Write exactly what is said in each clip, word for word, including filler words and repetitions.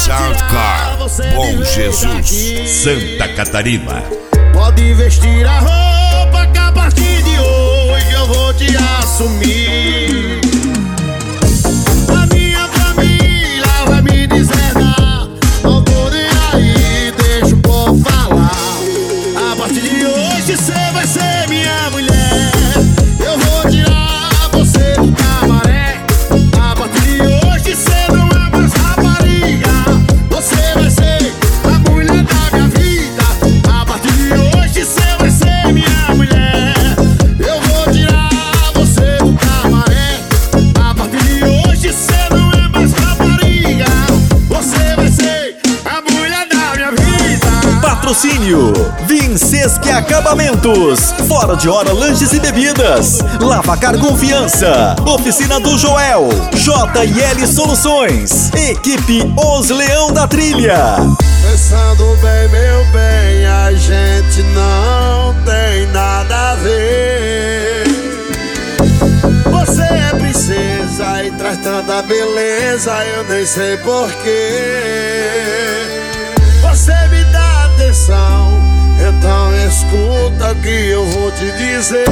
Soundcar, Bom Jesus, Santa Catarina. Pode vestir a roupa que a partir de hoje eu vou te assumir. A minha família vai me deserdar, não tô nem aí, deixa o povo falar. A partir de hoje cê vai ser minha mulher, eu vou tirar você do cabaré. A partir de hoje cê não é mais rapariga, você vai ser a mulher da minha vida. A partir de hoje cê vai ser minha mulher, eu vou tirar você do cabaré. A partir de hoje cê não é mais rapariga, você vai ser a mulher da minha vida. Patrocínio Vinsesque Acabamentos, Fora de Hora Lanches e Bebidas, Lavacar Confiança, Oficina do Joel, J e L Soluções, Equipe Os Leão da Trilha. Pensando bem, meu bem, a gente não tem nada a ver. Você é princesa e traz tanta beleza, eu nem sei porquê. Você me dá atenção, então escuta o que eu vou te dizer.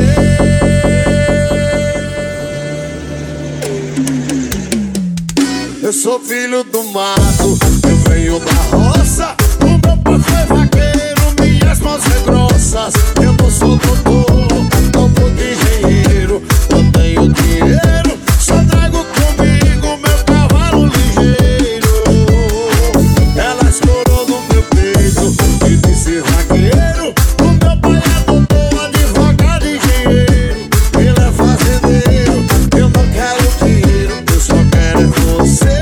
Eu sou filho do mato, eu venho da roça. O meu pai foi vaqueiro, minhas mãos são grossas. Eu não sou doutor, não sou engenheiro, não tenho dinheiro, só trago comigo meu cavalo ligeiro. Ela escorou no meu peito e disse vaqueiro. O meu pai é doutor, advogado, engenheiro, ele é fazendeiro. Eu não quero dinheiro, eu só quero é você.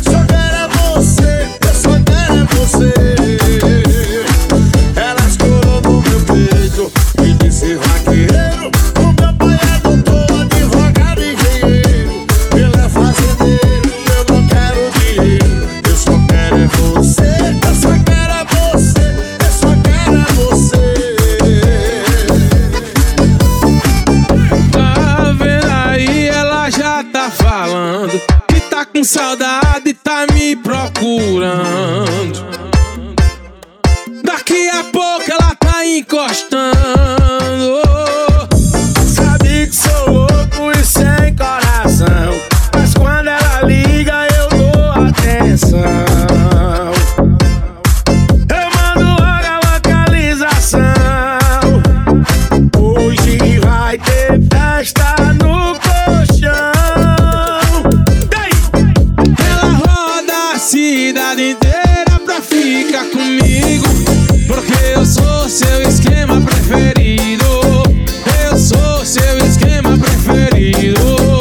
Ela escorou no meu peito e disse vaqueiro. O meu pai é doutor, advogado, engenheiro, ele é fazendeiro. Eu não quero dinheiro, eu só quero é você. Eu só quero é você, eu só quero é você. Tá vendo aí, ela já tá falando que tá com saudade e tá me procurando. Daqui a pouco ela tá encostando. Sabe que sou louco e sem coração, mas quando ela liga eu dou atenção. Eu mando logo a localização. Hoje vai ter festa no colchão. Ela roda a cidade inteira pra ficar comigo, porque eu sou seu esquema preferido. Eu sou seu esquema preferido.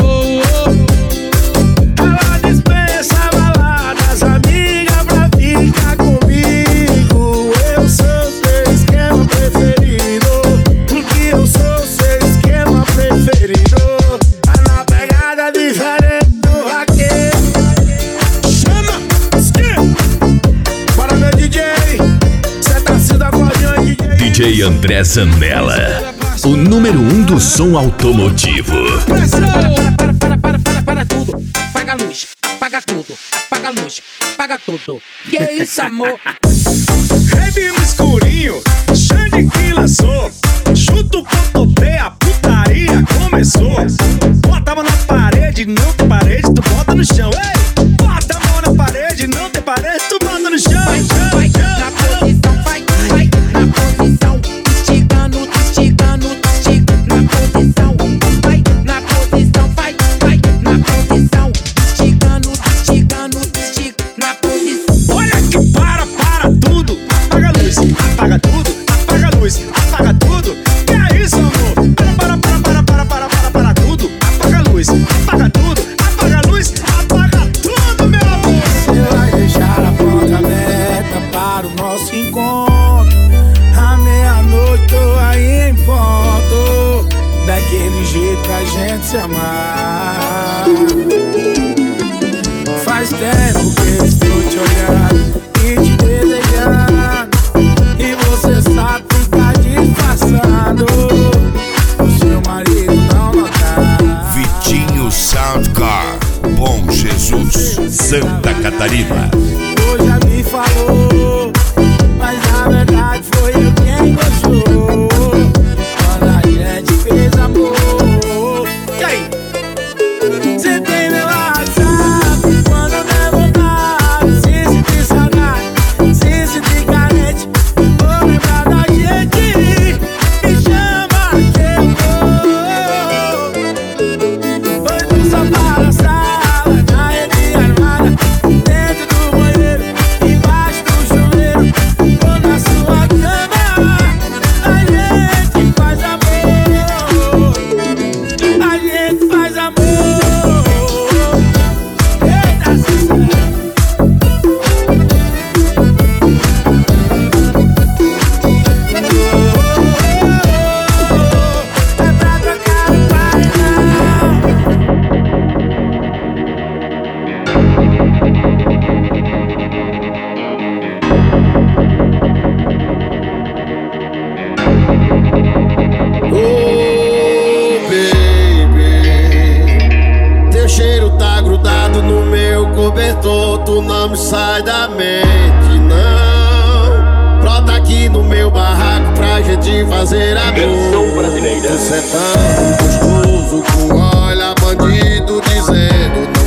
Ela dispensa baladas, amiga, pra ficar comigo. Eu sou seu esquema preferido, porque eu sou seu esquema preferido. Tá na pegada diferente do vaqueiro. Chama! Skin! Bora, meu D J! Cê tá sendo acordeão aí, D J! D J André Zanella, o número um do som automotivo. Para, para, para, para, para tudo. Apaga a luz, apaga tudo, apaga a luz, apaga tudo. Que isso, amor? Rave no escurinho, Xande que lançou. Junto com o Topê, a putaria começou. Bota a mão na parede, não tem parede, tu bota no chão. Ei! Bota a mão na parede, não tem parede, tu bota no chão. Vai, vai, na posição, vai, vai, na posição. Esticando, esticando, estica, na posição. Vai, na posição, vai, vai, na posição. Esticando, esticando, estica, na posição. Olha que para, para tudo. Apaga a luz, apaga tudo, apaga a luz, apaga tudo. Que é isso, amor? Para, para, para, para, para, para, para tudo. Apaga a luz, apaga tudo, apaga a luz, apaga tudo, meu amor. Você vai deixar a porta aberta para o nosso encontro. À meia-noite tô aí em ponto, daquele jeito pra gente se amar. Faz tempo que eu estou te olhando e te desejando, e você sabe ficar disfarçando, o seu marido não notar. Vitinho Soundcar, Bom Jesus, Santa Catarina. Hoje a minha falou, mas na verdade foi eu quem gostou. Quando a gente fez amor. E aí? Cê tem meu WhatsApp, quando eu der vontade, se sentir saudade, se sentir carente, vou lembrar da gente. Me chama que eu vou. Foi do sofá da sala, na rede armada, dentro do banheiro, embaixo do chuveiro, ou na sua cama. A gente faz amor, a gente faz amor. Eita, sincero. É pra trocar o paredão. Oh, baby, teu cheiro tá grudado no meu cobertor. Tu não me sai da mente, não. Brota aqui no meu barraco pra gente fazer amor. Tu cê é tão gostoso, com olha bandido dizendo não.